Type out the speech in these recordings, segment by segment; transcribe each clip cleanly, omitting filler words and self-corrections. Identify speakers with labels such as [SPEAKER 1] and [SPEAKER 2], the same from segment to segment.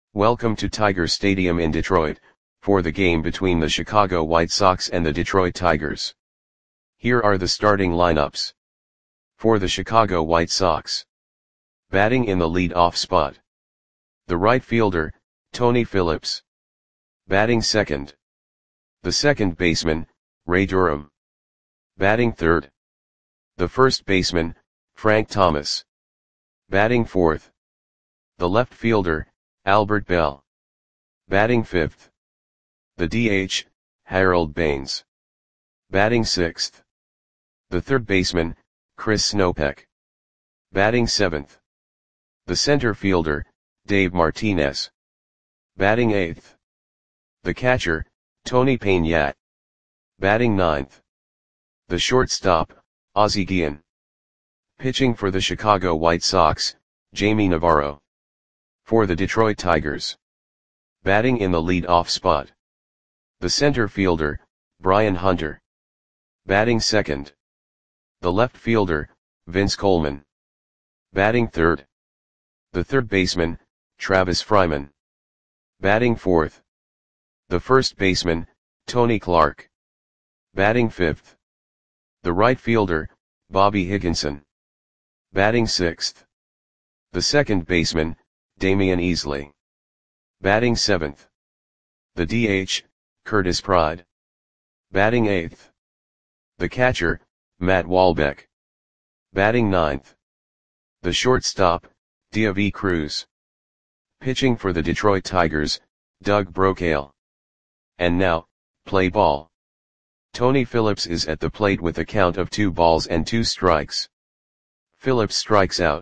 [SPEAKER 1] Welcome to Tiger Stadium in Detroit, for the game between the Chicago White Sox and the Detroit Tigers. Here are the starting lineups. For the Chicago White Sox. Batting in the lead-off spot. The right fielder, Tony Phillips. Batting second. The second baseman, Ray Durham. Batting third. The first baseman, Frank Thomas. Batting fourth. The left fielder, Albert Belle. Batting fifth. The DH, Harold Baines. Batting sixth. The third baseman, Chris Snopek. Batting seventh. The center fielder, Dave Martinez. Batting eighth. The catcher, Tony Peña. Batting ninth. The shortstop, Ozzie Guillen. Pitching for the Chicago White Sox, Jamie Navarro. For the Detroit Tigers. Batting in the lead-off spot. The center fielder, Brian Hunter. Batting second. The left fielder, Vince Coleman. Batting third. The third baseman, Travis Fryman. Batting fourth. The first baseman, Tony Clark. Batting fifth. The right fielder, Bobby Higginson. Batting sixth. The second baseman, Damian Easley. Batting seventh. The DH, Curtis Pride. Batting eighth. The catcher, Matt Walbeck. Batting ninth. The shortstop, Deivi Cruz. Pitching for the Detroit Tigers, Doug Brocail. And now, play ball. Tony Phillips is at the plate with a count of 2 balls and 2 strikes. Phillips strikes out.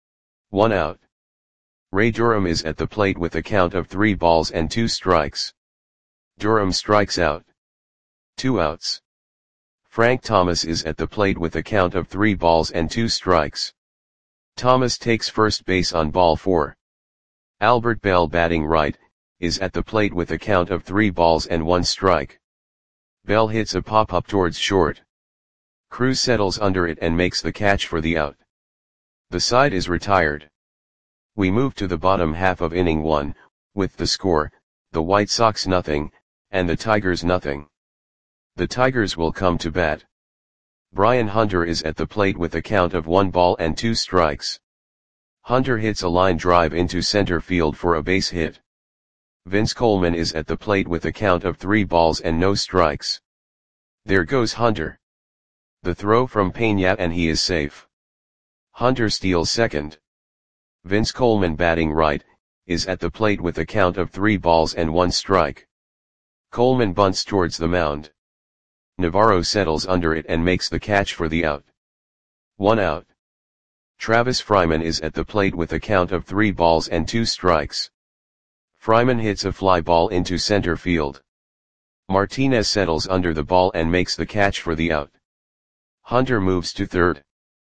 [SPEAKER 1] 1 out. Ray Durham is at the plate with a count of 3 balls and 2 strikes. Durham strikes out. 2 outs. Frank Thomas is at the plate with a count of 3 balls and 2 strikes. Thomas takes first base on ball 4. Albert Belle, batting right, is at the plate with a count of 3 balls and 1 strike. Belle hits a pop-up towards short. Cruz settles under it and makes the catch for the out. The side is retired. We move to the bottom half of inning 1, with the score, the White Sox 0, and the Tigers 0. The Tigers will come to bat. Brian Hunter is at the plate with a count of 1 ball and 2 strikes. Hunter hits a line drive into center field for a base hit. Vince Coleman is at the plate with a count of 3 balls and no strikes. There goes Hunter. The throw from Peña and he is safe. Hunter steals second. Vince Coleman, batting right, is at the plate with a count of 3 balls and 1 strike. Coleman bunts towards the mound. Navarro settles under it and makes the catch for the out. 1 out. Travis Fryman is at the plate with a count of 3 balls and 2 strikes. Fryman hits a fly ball into center field. Martinez settles under the ball and makes the catch for the out. Hunter moves to third.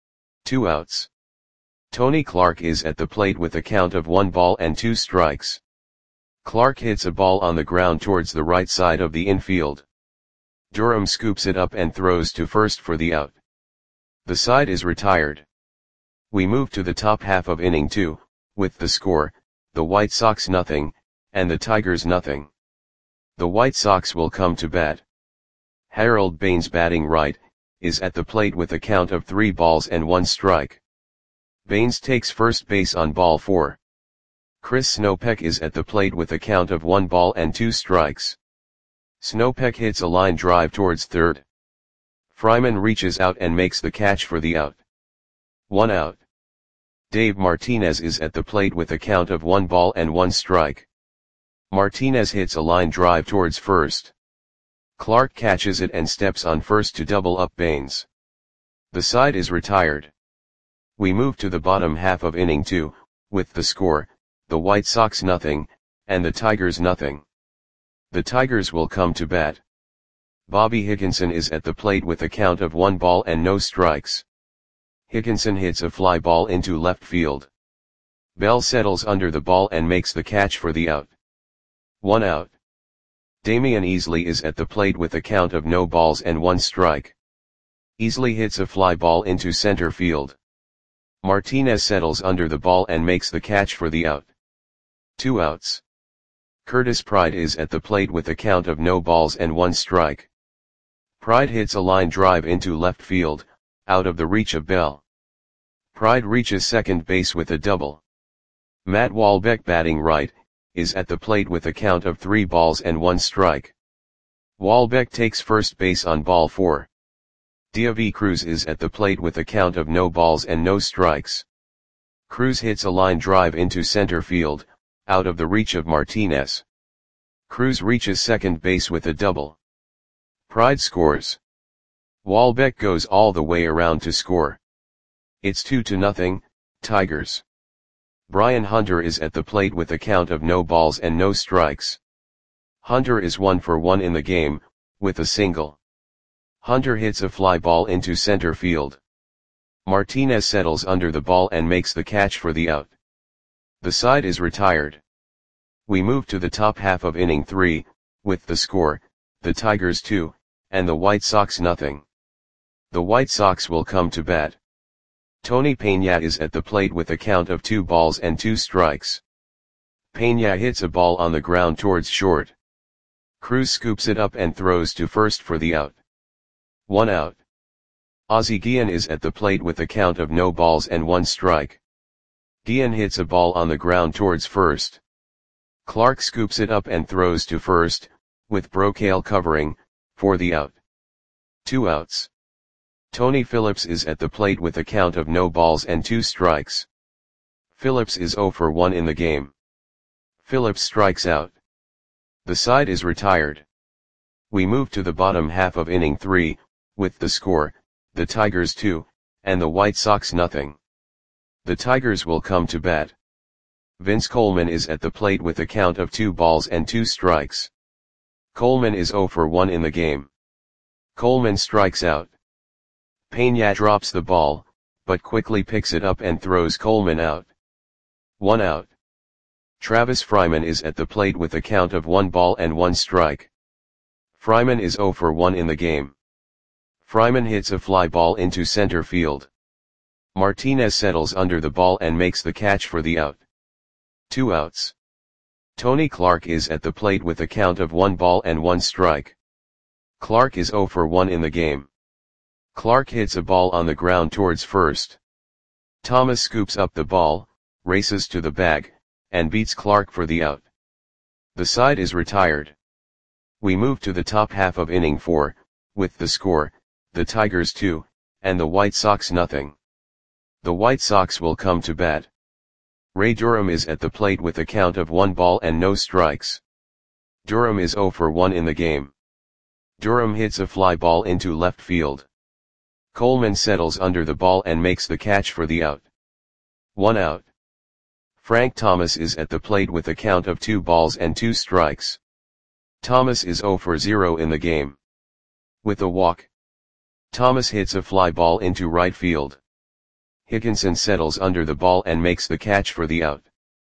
[SPEAKER 1] 2 outs. Tony Clark is at the plate with a count of 1 ball and 2 strikes. Clark hits a ball on the ground towards the right side of the infield. Durham scoops it up and throws to first for the out. The side is retired. We move to the top half of inning 2, with the score, the White Sox 0, and the Tigers 0. The White Sox will come to bat. Harold Baines, batting right, is at the plate with a count of 3 balls and 1 strike. Baines takes first base on ball 4. Chris Snopek is at the plate with a count of 1 ball and 2 strikes. Snopek hits a line drive towards third. Fryman reaches out and makes the catch for the out. 1 out. Dave Martinez is at the plate with a count of 1 ball and 1 strike. Martinez hits a line drive towards first. Clark catches it and steps on first to double up Baines. The side is retired. We move to the bottom half of inning 2, with the score, the White Sox 0, and the Tigers 0. The Tigers will come to bat. Bobby Higginson is at the plate with a count of 1 ball and no strikes. Higginson hits a fly ball into left field. Belle settles under the ball and makes the catch for the out. 1 out. Damian Easley is at the plate with a count of no balls and 1 strike. Easley hits a fly ball into center field. Martinez settles under the ball and makes the catch for the out. 2 outs. Curtis Pride is at the plate with a count of no balls and 1 strike. Pride hits a line drive into left field, out of the reach of Bell. Pride reaches second base with a double. Matt Wahlbeck, batting right, is at the plate with a count of 3 balls and 1 strike. Wahlbeck takes first base on ball 4. Deivi Cruz is at the plate with a count of no balls and no strikes. Cruz hits a line drive into center field, out of the reach of Martinez. Cruz reaches second base with a double. Pride scores. Wahlbeck goes all the way around to score. It's 2-0, Tigers. Brian Hunter is at the plate with a count of no balls and no strikes. Hunter is 1 for 1 in the game, with a single. Hunter hits a fly ball into center field. Martinez settles under the ball and makes the catch for the out. The side is retired. We move to the top half of inning 3, with the score, the Tigers 2, and the White Sox nothing. The White Sox will come to bat. Tony Peña is at the plate with a count of 2 balls and 2 strikes. Peña hits a ball on the ground towards short. Cruz scoops it up and throws to first for the out. 1 out. Ozzie Guillen is at the plate with a count of no balls and 1 strike. Guillen hits a ball on the ground towards first. Clark scoops it up and throws to first, with Brocale covering, for the out. 2 outs. Tony Phillips is at the plate with a count of no balls and 2 strikes. Phillips is 0 for 1 in the game. Phillips strikes out. The side is retired. We move to the bottom half of inning 3, with the score, the Tigers 2, and the White Sox nothing. The Tigers will come to bat. Vince Coleman is at the plate with a count of 2 balls and 2 strikes. Coleman is 0 for 1 in the game. Coleman strikes out. Peña drops the ball, but quickly picks it up and throws Coleman out. 1 out. Travis Fryman is at the plate with a count of 1 ball and 1 strike. Fryman is 0 for 1 in the game. Fryman hits a fly ball into center field. Martinez settles under the ball and makes the catch for the out. 2 outs. Tony Clark is at the plate with a count of 1 ball and 1 strike. Clark is 0 for 1 in the game. Clark hits a ball on the ground towards first. Thomas scoops up the ball, races to the bag, and beats Clark for the out. The side is retired. We move to the top half of inning 4, with the score, the Tigers 2, and the White Sox nothing. The White Sox will come to bat. Ray Durham is at the plate with a count of 1 ball and no strikes. Durham is 0 for 1 in the game. Durham hits a fly ball into left field. Coleman settles under the ball and makes the catch for the out. 1 out. Frank Thomas is at the plate with a count of 2 balls and 2 strikes. Thomas is 0 for 0 in the game. With a walk. Thomas hits a fly ball into right field. Higginson settles under the ball and makes the catch for the out.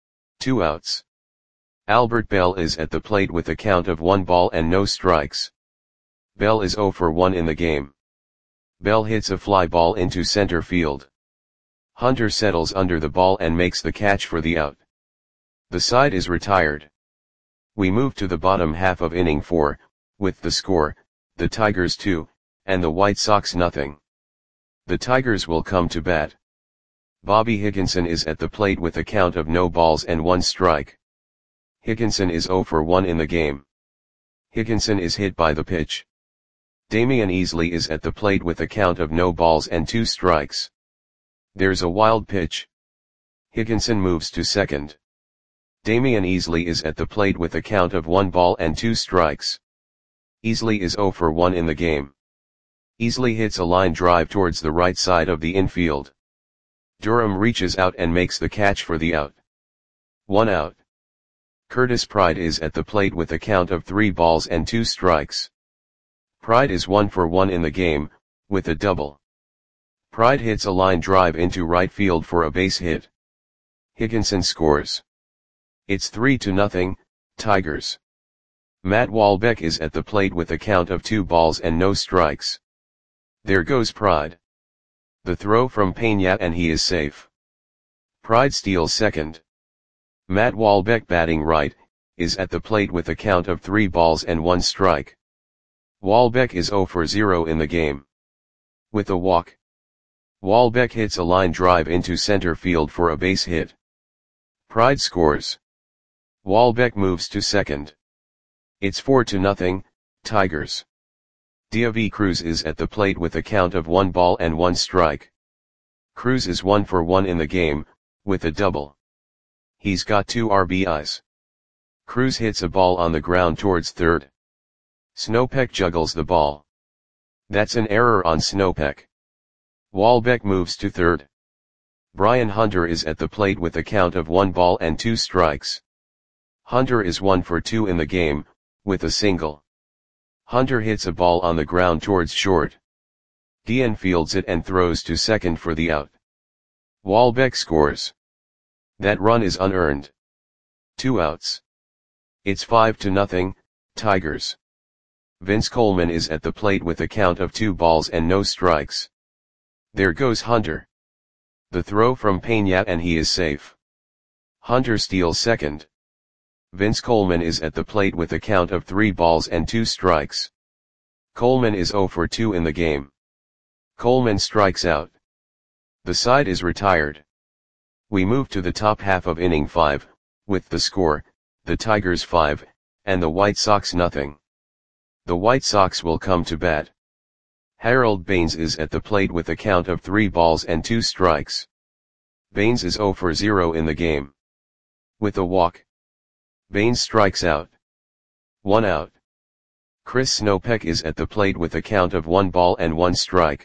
[SPEAKER 1] 2 outs. Albert Bell is at the plate with a count of 1 ball and no strikes. Bell is 0 for 1 in the game. Bell hits a fly ball into center field. Hunter settles under the ball and makes the catch for the out. The side is retired. We move to the bottom half of inning 4, with the score, the Tigers 2, and the White Sox nothing. The Tigers will come to bat. Bobby Higginson is at the plate with a count of no balls and 1 strike. Higginson is 0 for 1 in the game. Higginson is hit by the pitch. Damian Easley is at the plate with a count of no balls and 2 strikes. There's a wild pitch. Higginson moves to second. Damian Easley is at the plate with a count of 1 ball and 2 strikes. Easley is 0 for 1 in the game. Easley hits a line drive towards the right side of the infield. Durham reaches out and makes the catch for the out. 1 out. Curtis Pride is at the plate with a count of 3 balls and 2 strikes. Pride is 1 for 1 in the game, with a double. Pride hits a line drive into right field for a base hit. Higginson scores. It's 3-0, Tigers. Matt Wahlbeck is at the plate with a count of 2 balls and no strikes. There goes Pride. The throw from Peña and he is safe. Pride steals second. Matt Wahlbeck, batting right, is at the plate with a count of 3 balls and 1 strike. Walbeck is 0 for 0 in the game. With a walk, Walbeck hits a line drive into center field for a base hit. Pride scores. Walbeck moves to second. It's 4-0, Tigers. David Cruz is at the plate with a count of 1 ball and 1 strike. Cruz is 1 for 1 in the game, with a double. He's got 2 RBIs. Cruz hits a ball on the ground towards third. Snopek juggles the ball. That's an error on Snopek. Walbeck moves to third. Brian Hunter is at the plate with a count of 1 ball and 2 strikes. Hunter is 1 for 2 in the game, with a single. Hunter hits a ball on the ground towards short. Guillen fields it and throws to second for the out. Walbeck scores. That run is unearned. 2 outs. It's 5-0, Tigers. Vince Coleman is at the plate with a count of 2 balls and no strikes. There goes Hunter. The throw from Peña and he is safe. Hunter steals second. Vince Coleman is at the plate with a count of 3 balls and 2 strikes. Coleman is 0 for 2 in the game. Coleman strikes out. The side is retired. We move to the top half of inning 5, with the score, the Tigers 5, and the White Sox nothing. The White Sox will come to bat. Harold Baines is at the plate with a count of 3 balls and 2 strikes. Baines is 0 for 0 in the game. With a walk, Baines strikes out. 1 out. Chris Snopek is at the plate with a count of 1 ball and 1 strike.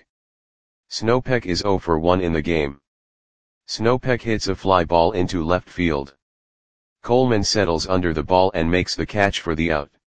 [SPEAKER 1] Snopek is 0 for 1 in the game. Snopek hits a fly ball into left field. Coleman settles under the ball and makes the catch for the out.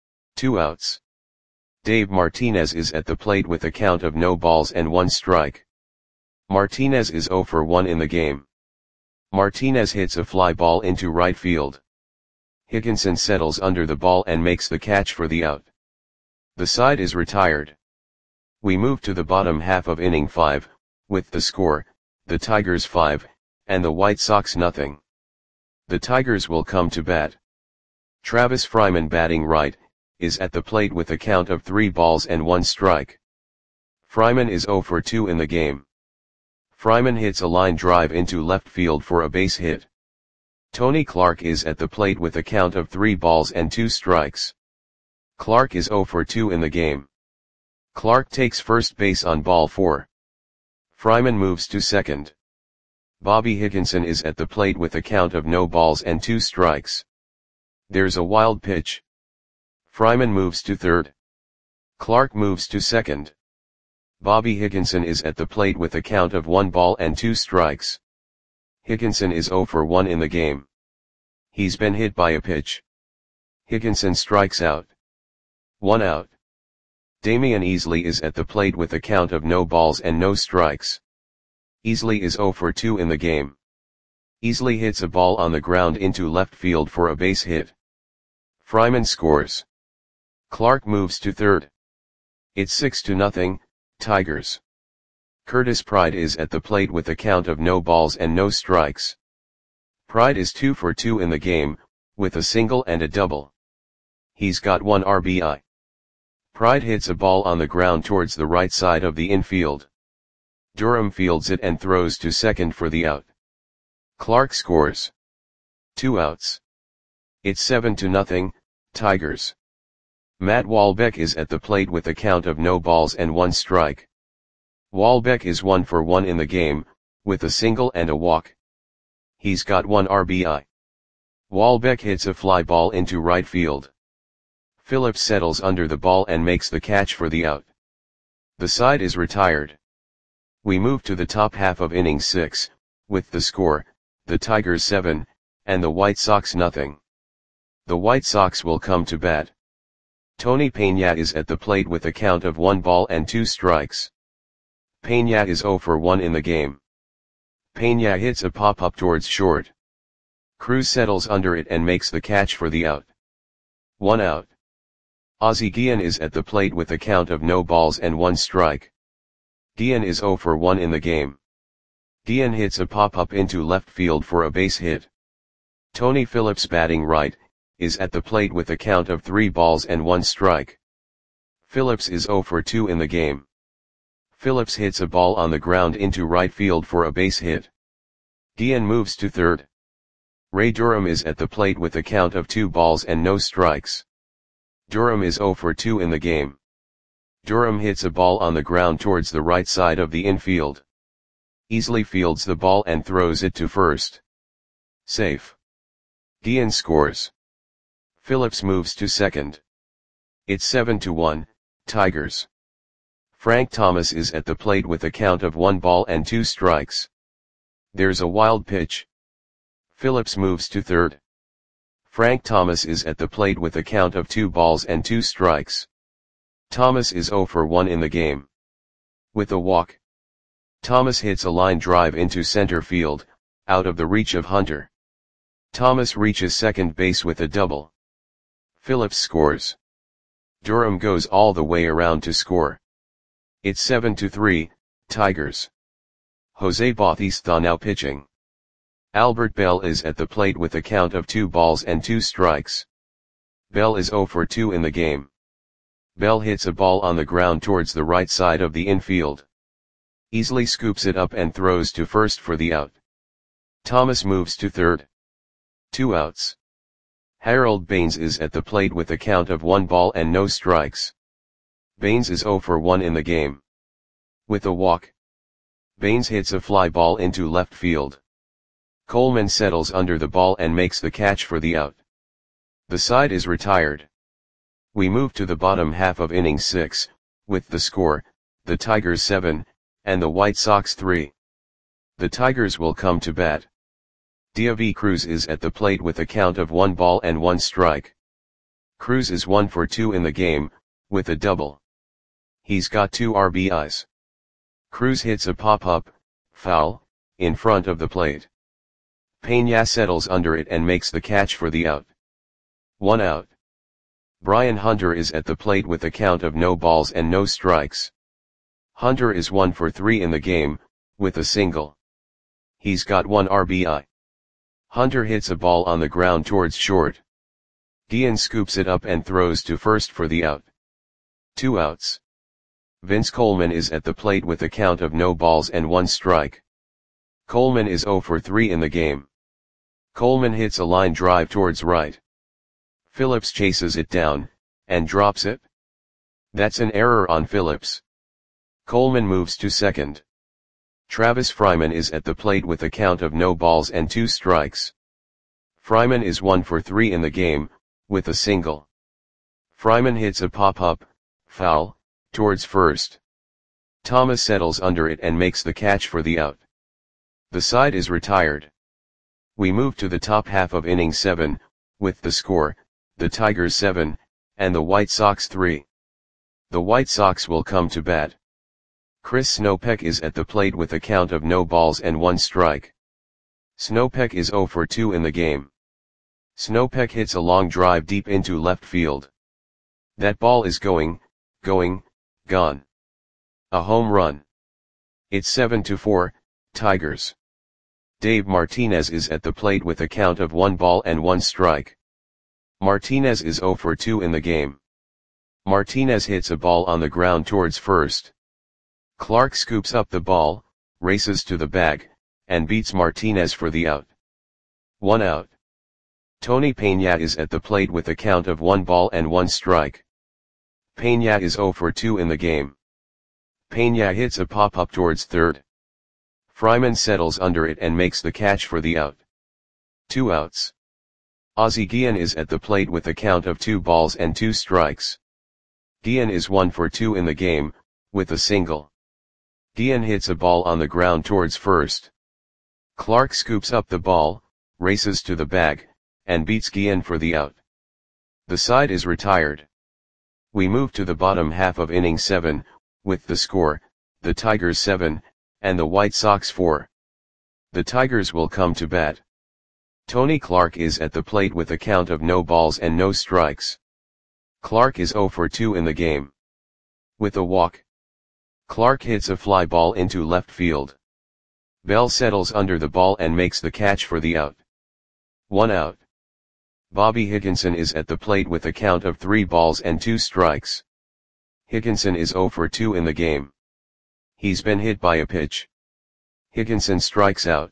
[SPEAKER 1] 2 outs. Dave Martinez is at the plate with a count of no balls and 1 strike. Martinez is 0 for 1 in the game. Martinez hits a fly ball into right field. Higginson settles under the ball and makes the catch for the out. The side is retired. We move to the bottom half of inning 5, with the score, the Tigers 5, and the White Sox nothing. The Tigers will come to bat. Travis Fryman, batting right, is at the plate with a count of 3 balls and 1 strike. Fryman is 0 for 2 in the game. Fryman hits a line drive into left field for a base hit. Tony Clark is at the plate with a count of 3 balls and 2 strikes. Clark is 0 for 2 in the game. Clark takes first base on ball 4. Fryman moves to second. Bobby Higginson is at the plate with a count of no balls and 2 strikes. There's a wild pitch. Fryman moves to third. Clark moves to second. Bobby Higginson is at the plate with a count of 1 ball and 2 strikes. Higginson is 0 for 1 in the game. He's been hit by a pitch. Higginson strikes out. 1 out. Damian Easley is at the plate with a count of no balls and no strikes. Easley is 0 for 2 in the game. Easley hits a ball on the ground into left field for a base hit. Fryman scores. Clark moves to third. It's 6-0, Tigers. Curtis Pride is at the plate with a count of no balls and no strikes. Pride is 2 for 2 in the game, with a single and a double. He's got 1 RBI. Pride hits a ball on the ground towards the right side of the infield. Durham fields it and throws to second for the out. Clark scores. 2 outs. It's 7-0, Tigers. Matt Walbeck is at the plate with a count of no balls and 1 strike. Walbeck is 1 for 1 in the game, with a single and a walk. He's got 1 RBI. Walbeck hits a fly ball into right field. Phillips settles under the ball and makes the catch for the out. The side is retired. We move to the top half of inning 6, with the score, the Tigers 7, and the White Sox nothing. The White Sox will come to bat. Tony Peña is at the plate with a count of 1 ball and 2 strikes. Peña is 0 for 1 in the game. Peña hits a pop-up towards short. Cruz settles under it and makes the catch for the out. 1 out. Ozzie Guillen is at the plate with a count of no balls and 1 strike. Guillen is 0 for 1 in the game. Guillen hits a pop-up into left field for a base hit. Tony Phillips, batting right, is at the plate with a count of 3 balls and 1 strike. Phillips is 0 for 2 in the game. Phillips hits a ball on the ground into right field for a base hit. Guillen moves to third. Ray Durham is at the plate with a count of 2 balls and no strikes. Durham is 0 for 2 in the game. Durham hits a ball on the ground towards the right side of the infield. Easily fields the ball and throws it to first. Safe. Guillen scores. Phillips moves to second. It's 7-1, Tigers. Frank Thomas is at the plate with a count of 1 ball and 2 strikes. There's a wild pitch. Phillips moves to third. Frank Thomas is at the plate with a count of 2 balls and 2 strikes. Thomas is 0 for 1 in the game. With a walk. Thomas hits a line drive into center field, out of the reach of Hunter. Thomas reaches second base with a double. Phillips scores. Durham goes all the way around to score. It's 7-3, Tigers. Jose Bautista now pitching. Albert Bell is at the plate with a count of 2 balls and 2 strikes. Bell is 0 for 2 in the game. Bell hits a ball on the ground towards the right side of the infield. Easily scoops it up and throws to first for the out. Thomas moves to third. 2 outs. Harold Baines is at the plate with a count of 1 ball and no strikes. Baines is 0 for 1 in the game. With a walk. Baines hits a fly ball into left field. Coleman settles under the ball and makes the catch for the out. The side is retired. We move to the bottom half of inning 6, with the score, the Tigers 7, and the White Sox 3. The Tigers will come to bat. Deivi Cruz is at the plate with a count of 1 ball and 1 strike. Cruz is 1 for 2 in the game, with a double. He's got 2 RBIs. Cruz hits a pop-up, foul, in front of the plate. Peña settles under it and makes the catch for the out. 1 out. Brian Hunter is at the plate with a count of no balls and no strikes. Hunter is 1 for 3 in the game, with a single. He's got 1 RBI. Hunter hits a ball on the ground towards short. Guillen scoops it up and throws to first for the out. 2 outs. Vince Coleman is at the plate with a count of no balls and 1 strike. Coleman is 0 for 3 in the game. Coleman hits a line drive towards right. Phillips chases it down, and drops it. That's an error on Phillips. Coleman moves to second. Travis Fryman is at the plate with a count of no balls and 2 strikes. Fryman is 1 for 3 in the game, with a single. Fryman hits a pop-up, foul, towards first. Thomas settles under it and makes the catch for the out. The side is retired. We move to the top half of inning 7, with the score, the Tigers 7, and the White Sox 3. The White Sox will come to bat. Chris Snopek is at the plate with a count of no balls and 1 strike. Snopek is 0 for 2 in the game. Snopek hits a long drive deep into left field. That ball is going, gone. A home run. It's 7-4, Tigers. Dave Martinez is at the plate with a count of 1 ball and 1 strike. Martinez is 0 for 2 in the game. Martinez hits a ball on the ground towards first. Clark scoops up the ball, races to the bag, and beats Martinez for the out. 1 out. Tony Peña is at the plate with a count of 1 ball and 1 strike. Peña is 0 for 2 in the game. Peña hits a pop-up towards third. Fryman settles under it and makes the catch for the out. 2 outs. Ozzie Guillen is at the plate with a count of 2 balls and 2 strikes. Guillen is 1 for 2 in the game, with a single. Guillen hits a ball on the ground towards first. Clark scoops up the ball, races to the bag, and beats Guillen for the out. The side is retired. We move to the bottom half of inning 7, with the score, the Tigers 7, and the White Sox 4. The Tigers will come to bat. Tony Clark is at the plate with a count of no balls and no strikes. Clark is 0 for 2 in the game. With a walk. Clark hits a fly ball into left field. Bell settles under the ball and makes the catch for the out. 1 out. Bobby Higginson is at the plate with a count of 3 balls and 2 strikes. Higginson is 0 for 2 in the game. He's been hit by a pitch. Higginson strikes out.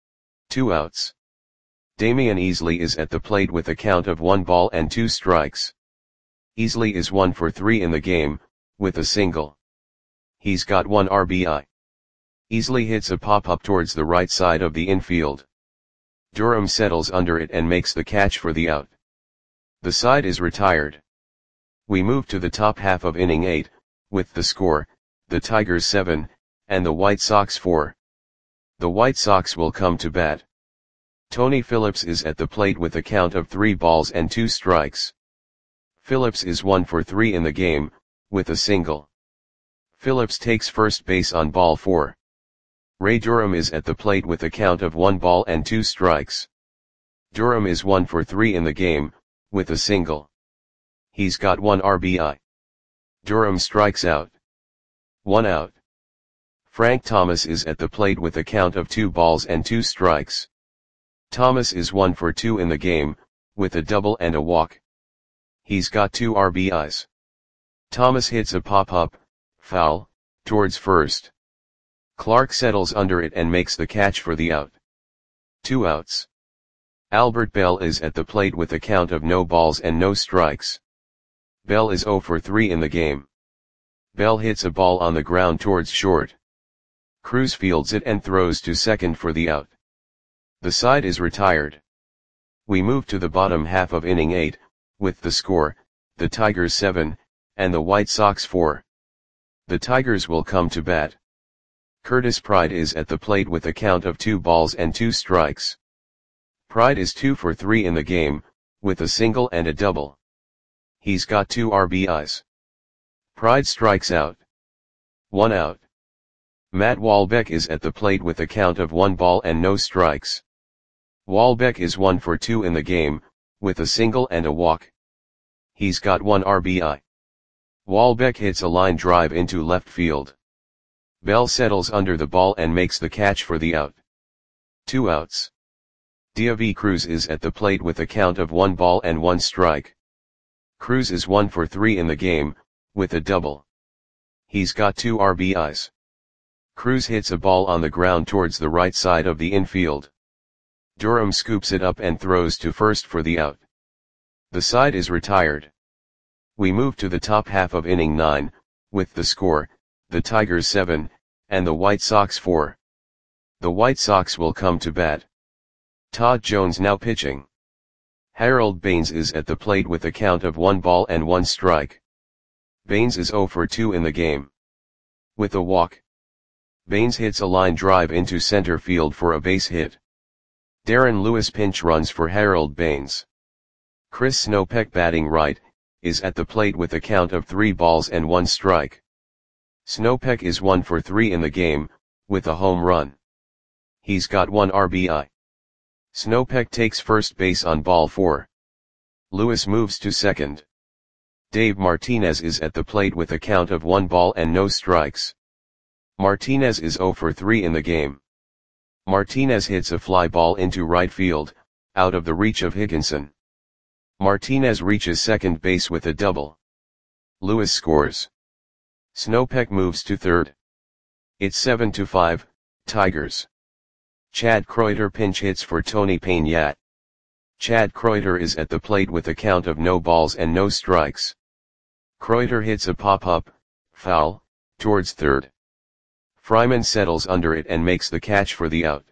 [SPEAKER 1] 2 outs. Damian Easley is at the plate with a count of 1 ball and 2 strikes. Easley is 1 for 3 in the game, with a single. He's got 1 RBI. Easley hits a pop-up towards the right side of the infield. Durham settles under it and makes the catch for the out. The side is retired. We move to the top half of inning 8, with the score, the Tigers 7, and the White Sox 4. The White Sox will come to bat. Tony Phillips is at the plate with a count of 3 balls and 2 strikes. Phillips is 1 for 3 in the game, with a single. Phillips takes first base on ball 4. Ray Durham is at the plate with a count of 1 ball and 2 strikes. Durham is 1 for 3 in the game, with a single. He's got 1 RBI. Durham strikes out. 1 out. Frank Thomas is at the plate with a count of 2 balls and 2 strikes. Thomas is 1 for 2 in the game, with a double and a walk. He's got 2 RBIs. Thomas hits a pop-up, foul, towards first. Clark settles under it and makes the catch for the out. 2 outs. Albert Bell is at the plate with a count of no balls and no strikes. Bell is 0 for 3 in the game. Bell hits a ball on the ground towards short. Cruz fields it and throws to second for the out. The side is retired. We move to the bottom half of inning 8, with the score, the Tigers 7, and the White Sox 4. The Tigers will come to bat. Curtis Pride is at the plate with a count of 2 balls and 2 strikes. Pride is 2 for 3 in the game, with a single and a double. He's got 2 RBIs. Pride strikes out. 1 out. Matt Walbeck is at the plate with a count of 1 ball and no strikes. Walbeck is 1 for 2 in the game, with a single and a walk. He's got 1 RBI. Walbeck hits a line drive into left field. Bell settles under the ball and makes the catch for the out. 2 outs. Diavi Cruz is at the plate with a count of 1 ball and 1 strike. Cruz is 1 for 3 in the game, with a double. He's got 2 RBIs. Cruz hits a ball on the ground towards the right side of the infield. Durham scoops it up and throws to first for the out. The side is retired. We move to the top half of inning 9, with the score, the Tigers 7, and the White Sox 4. The White Sox will come to bat. Todd Jones now pitching. Harold Baines is at the plate with a count of 1 ball and 1 strike. Baines is 0 for 2 in the game. With a walk. Baines hits a line drive into center field for a base hit. Darren Lewis pinch runs for Harold Baines. Chris Snopek batting right, is at the plate with a count of 3 balls and 1 strike. Snopek is 1 for 3 in the game, with a home run. He's got 1 RBI. Snopek takes first base on ball 4. Lewis moves to second. Dave Martinez is at the plate with a count of 1 ball and no strikes. Martinez is 0 for 3 in the game. Martinez hits a fly ball into right field, out of the reach of Higginson. Martinez reaches second base with a double. Lewis scores. Snopek moves to third. It's 7-5, Tigers. Chad Kreuter pinch hits for Tony Peñate. Chad Kreuter is at the plate with a count of no balls and no strikes. Kreuter hits a pop-up, foul, towards third. Fryman settles under it and makes the catch for the out.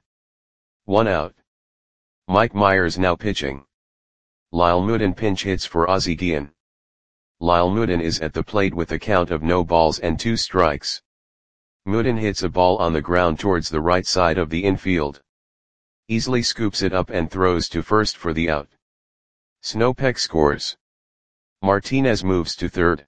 [SPEAKER 1] 1 out. Mike Myers now pitching. Lyle Mooden pinch hits for Ozzie Guillen. Lyle Mooden is at the plate with a count of no balls and 2 strikes. Mooden hits a ball on the ground towards the right side of the infield. Easily scoops it up and throws to first for the out. Snopek scores. Martinez moves to third.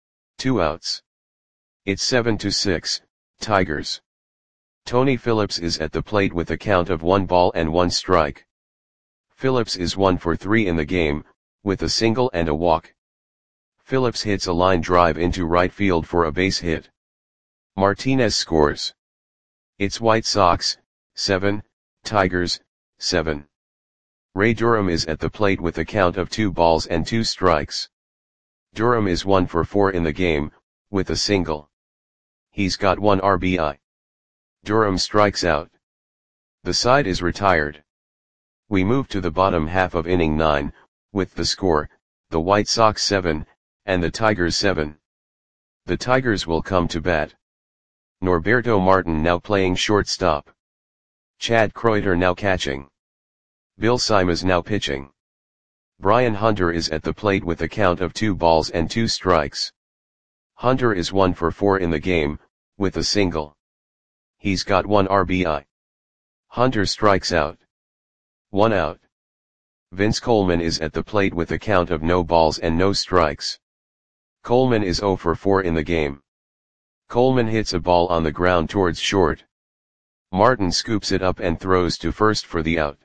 [SPEAKER 1] 2 outs. It's 7-6, Tigers. Tony Phillips is at the plate with a count of 1 ball and 1 strike. Phillips is 1 for 3 in the game, with a single and a walk. Phillips hits a line drive into right field for a base hit. Martinez scores. It's White Sox, 7, Tigers, 7. Ray Durham is at the plate with a count of 2 balls and 2 strikes. Durham is 1 for 4 in the game, with a single. He's got 1 RBI. Durham strikes out. The side is retired. We move to the bottom half of inning 9, with the score, the White Sox 7, and the Tigers 7. The Tigers will come to bat. Norberto Martin now playing shortstop. Chad Kreuter now catching. Bill Simas now pitching. Brian Hunter is at the plate with a count of 2 balls and 2 strikes. Hunter is 1 for 4 in the game, with a single. He's got 1 RBI. Hunter strikes out. 1 out. Vince Coleman is at the plate with a count of no balls and no strikes. Coleman is 0 for 4 in the game. Coleman hits a ball on the ground towards short. Martin scoops it up and throws to first for the out.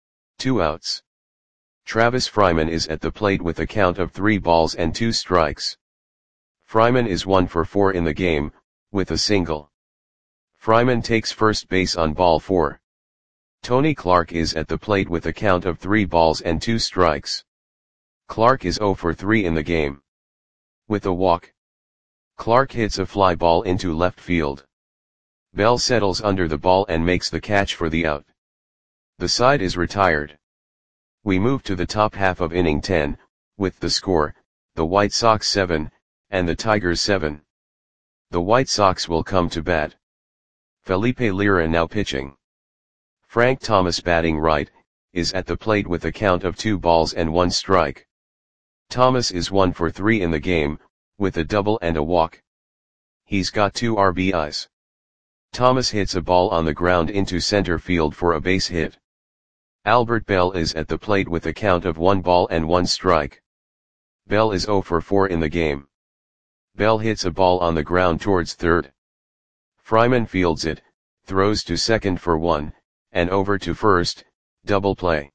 [SPEAKER 1] 2 outs. Travis Fryman is at the plate with a count of 3 balls and 2 strikes. Fryman is 1 for 4 in the game, with a single. Fryman takes first base on ball 4. Tony Clark is at the plate with a count of 3 balls and 2 strikes. Clark is 0 for 3 in the game. With a walk. Clark hits a fly ball into left field. Bell settles under the ball and makes the catch for the out. The side is retired. We move to the top half of inning 10, with the score, the White Sox 7, and the Tigers 7. The White Sox will come to bat. Felipe Lira now pitching. Frank Thomas batting right, is at the plate with a count of 2 balls and 1 strike. Thomas is 1 for 3 in the game, with a double and a walk. He's got 2 RBIs. Thomas hits a ball on the ground into center field for a base hit. Albert Bell is at the plate with a count of 1 ball and 1 strike. Bell is 0 for 4 in the game. Bell hits a ball on the ground towards third. Fryman fields it, throws to second for 1, and over to first, double play.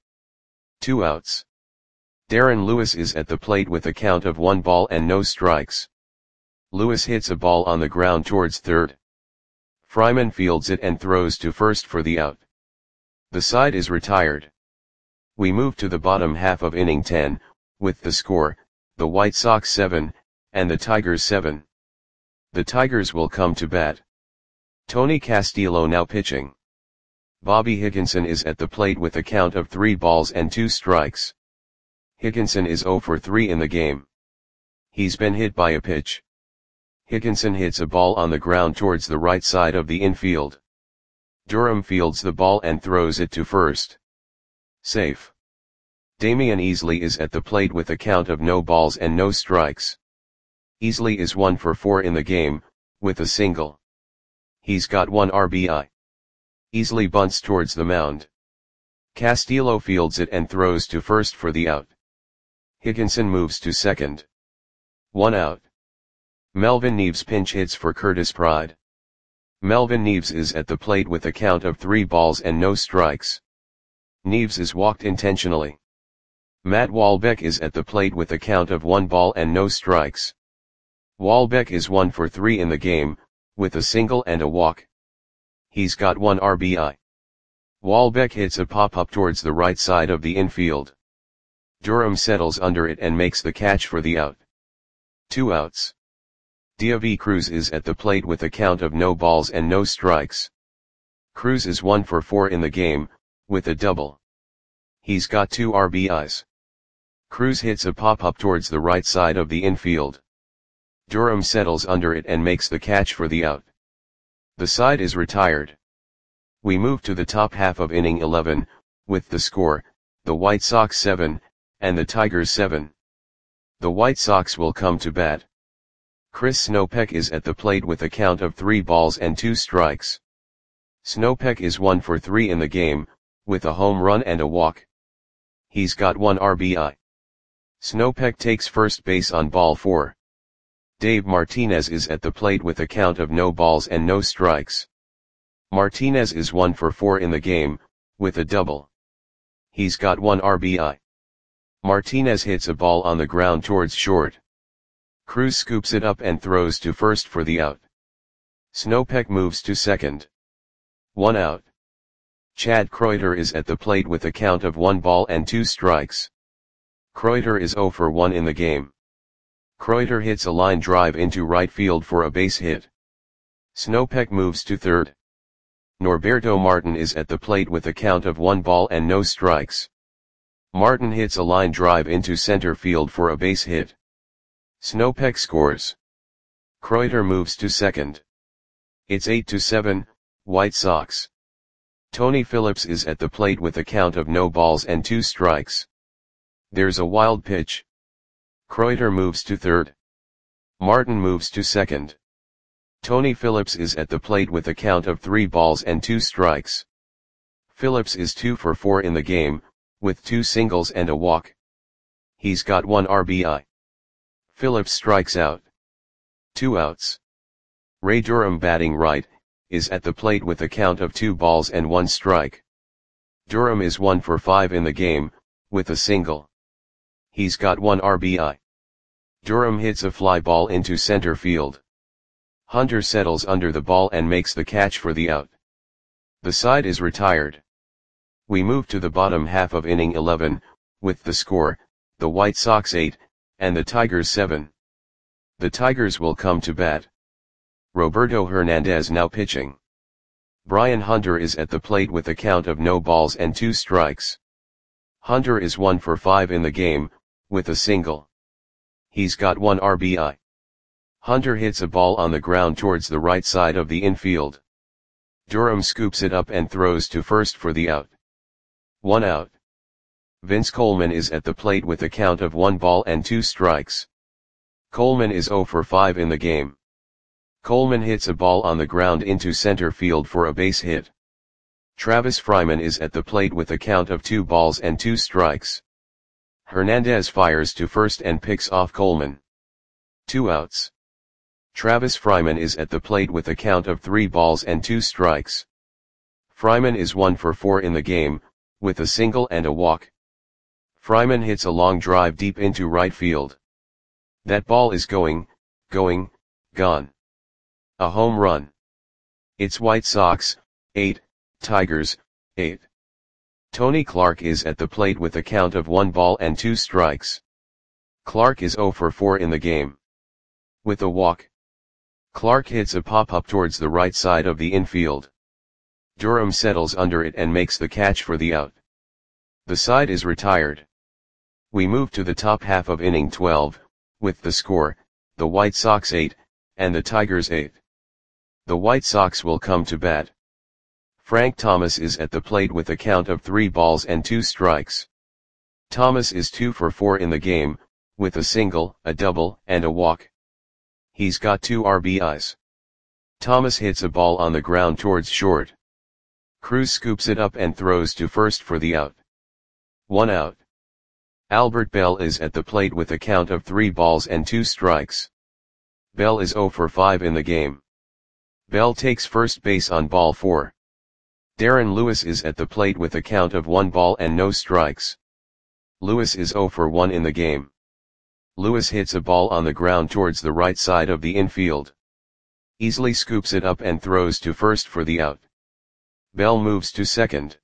[SPEAKER 1] 2 outs. Darren Lewis is at the plate with a count of 1 ball and no strikes. Lewis hits a ball on the ground towards third. Fryman fields it and throws to first for the out. The side is retired. We move to the bottom half of inning 10, with the score, the White Sox 7, and the Tigers 7. The Tigers will come to bat. Tony Castillo now pitching. Bobby Higginson is at the plate with a count of 3 balls and 2 strikes. Higginson is 0 for 3 in the game. He's been hit by a pitch. Higginson hits a ball on the ground towards the right side of the infield. Durham fields the ball and throws it to first. Safe. Damian Easley is at the plate with a count of no balls and no strikes. Easley is 1 for 4 in the game, with a single. He's got 1 RBI. Easley bunts towards the mound. Castillo fields it and throws to first for the out. Higginson moves to second. 1 out. Melvin Neves pinch hits for Curtis Pride. Melvin Neves is at the plate with a count of 3 balls and no strikes. Neves is walked intentionally. Matt Walbeck is at the plate with a count of 1 ball and no strikes. Walbeck is 1 for 3 in the game, with a single and a walk. He's got 1 RBI. Walbeck hits a pop-up towards the right side of the infield. Durham settles under it and makes the catch for the out. 2 outs. Diavi Cruz is at the plate with a count of no balls and no strikes. Cruz is 1 for 4 in the game, with a double. He's got 2 RBIs. Cruz hits a pop-up towards the right side of the infield. Durham settles under it and makes the catch for the out. The side is retired. We move to the top half of inning 11, with the score, the White Sox 7, and the Tigers 7. The White Sox will come to bat. Chris Snopek is at the plate with a count of 3 balls and 2 strikes. Snopek is 1 for 3 in the game, with a home run and a walk. He's got 1 RBI. Snopek takes first base on ball 4. Dave Martinez is at the plate with a count of no balls and no strikes. Martinez is 1 for 4 in the game, with a double. He's got 1 RBI. Martinez hits a ball on the ground towards short. Cruz scoops it up and throws to first for the out. Snopek moves to second. 1 out. Chad Kreuter is at the plate with a count of 1 ball and 2 strikes. Kreuter is 0 for 1 in the game. Kreuter hits a line drive into right field for a base hit. Snopek moves to third. Norberto Martin is at the plate with a count of 1 ball and no strikes. Martin hits a line drive into center field for a base hit. Snopek scores. Kreuter moves to second. It's 8-7, White Sox. Tony Phillips is at the plate with a count of no balls and 2 strikes. There's a wild pitch. Kreuter moves to third. Martin moves to second. Tony Phillips is at the plate with a count of 3 balls and 2 strikes. Phillips is 2 for 4 in the game, with 2 singles and a walk. He's got 1 RBI. Phillips strikes out. 2 outs. Ray Durham, batting right, is at the plate with a count of 2 balls and 1 strike. Durham is 1 for 5 in the game, with a single. He's got 1 RBI. Durham hits a fly ball into center field. Hunter settles under the ball and makes the catch for the out. The side is retired. We move to the bottom half of inning 11, with the score, the White Sox 8, and the Tigers 7. The Tigers will come to bat. Roberto Hernandez now pitching. Brian Hunter is at the plate with a count of no balls and 2 strikes. Hunter is 1 for 5 in the game, with a single. He's got 1 RBI. Hunter hits a ball on the ground towards the right side of the infield. Durham scoops it up and throws to first for the out. 1 out. Vince Coleman is at the plate with a count of 1 ball and 2 strikes. Coleman is 0 for 5 in the game. Coleman hits a ball on the ground into center field for a base hit. Travis Fryman is at the plate with a count of 2 balls and 2 strikes. Hernandez fires to first and picks off Coleman. 2 outs. Travis Fryman is at the plate with a count of 3 balls and 2 strikes. Fryman is 1 for 4 in the game, with a single and a walk. Fryman hits a long drive deep into right field. That ball is gone. A home run. It's White Sox, 8, Tigers, 8. Tony Clark is at the plate with a count of 1 ball and 2 strikes. Clark is 0 for 4 in the game. With a walk. Clark hits a pop-up towards the right side of the infield. Durham settles under it and makes the catch for the out. The side is retired. We move to the top half of inning 12, with the score, the White Sox 8, and the Tigers 8. The White Sox will come to bat. Frank Thomas is at the plate with a count of 3 balls and 2 strikes. Thomas is 2 for 4 in the game, with a single, a double, and a walk. He's got 2 RBIs. Thomas hits a ball on the ground towards short. Cruz scoops it up and throws to first for the out. 1 out. Albert Bell is at the plate with a count of 3 balls and 2 strikes. Bell is 0 for 5 in the game. Bell takes first base on ball 4. Darren Lewis is at the plate with a count of 1 ball and no strikes. Lewis is 0 for 1 in the game. Lewis hits a ball on the ground towards the right side of the infield. Easily scoops it up and throws to first for the out. Bell moves to second.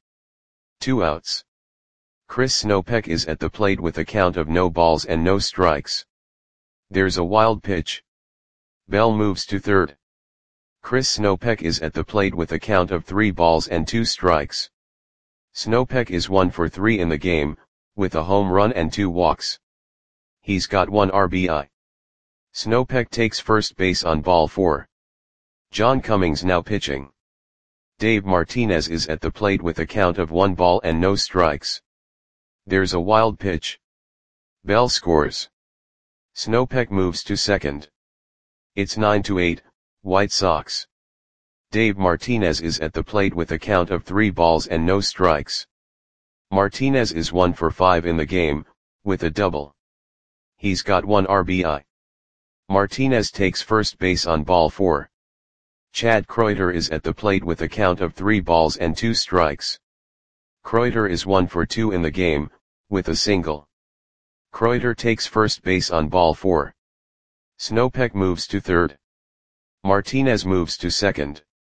[SPEAKER 1] 2 outs. Chris Snopek is at the plate with a count of no balls and no strikes. There's a wild pitch. Bell moves to third. Chris Snopek is at the plate with a count of 3 balls and 2 strikes. Snopek is 1 for 3 in the game, with a home run and 2 walks. He's got 1 RBI. Snopek takes first base on ball 4. John Cummings now pitching. Dave Martinez is at the plate with a count of 1 ball and no strikes. There's a wild pitch. Bell scores. Snopek moves to second. It's 9-8, White Sox. Dave Martinez is at the plate with a count of 3 balls and no strikes. Martinez is 1 for 5 in the game, with a double. He's got 1 RBI. Martinez takes first base on ball 4. Chad Kreuter is at the plate with a count of 3 balls and 2 strikes. Kreuter is 1 for 2 in the game, with a single. Kreuter takes first base on ball 4. Snopek moves to third. Martinez moves to second.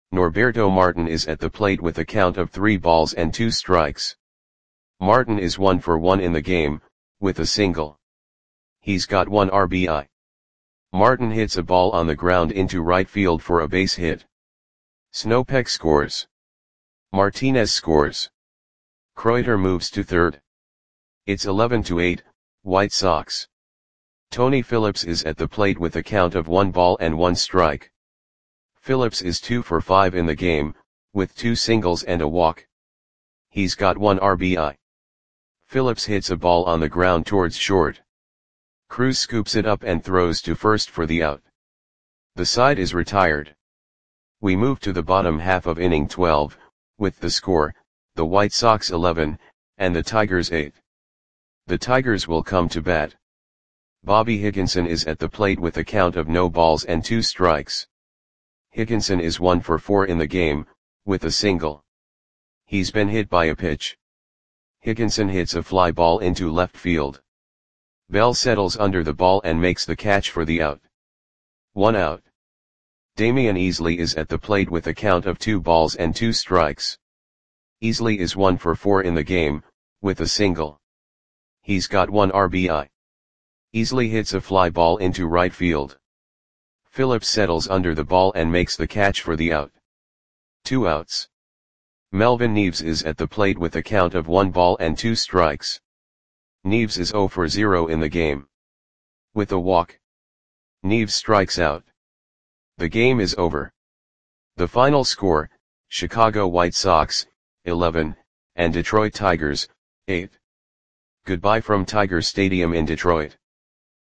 [SPEAKER 1] Norberto Martin is at the plate with a count of 3 balls and 2 strikes. Martin is 1 for 1 in the game, with a single. He's got 1 RBI. Martin hits a ball on the ground into right field for a base hit. Snopek scores. Martinez scores. Kreuter moves to third. It's 11-8, White Sox. Tony Phillips is at the plate with a count of 1 ball and 1 strike. Phillips is 2 for 5 in the game, with 2 singles and a walk. He's got 1 RBI. Phillips hits a ball on the ground towards short. Cruz scoops it up and throws to first for the out. The side is retired. We move to the bottom half of inning 12, with the score, the White Sox 11, and the Tigers 8. The Tigers will come to bat. Bobby Higginson is at the plate with a count of no balls and 2 strikes. Higginson is 1 for 4 in the game, with a single. He's been hit by a pitch. Higginson hits a fly ball into left field. Bell settles under the ball and makes the catch for the out. 1 out. Damian Easley is at the plate with a count of 2 balls and 2 strikes. Easley is 1 for 4 in the game, with a single. He's got 1 RBI. Easley hits a fly ball into right field. Phillips settles under the ball and makes the catch for the out. 2 outs. Melvin Neves is at the plate with a count of 1 ball and 2 strikes. Neves is 0 for 0 in the game. With a walk. Neves strikes out. The game is over. The final score, Chicago White Sox, 11, and Detroit Tigers, 8. Goodbye from Tiger Stadium in Detroit.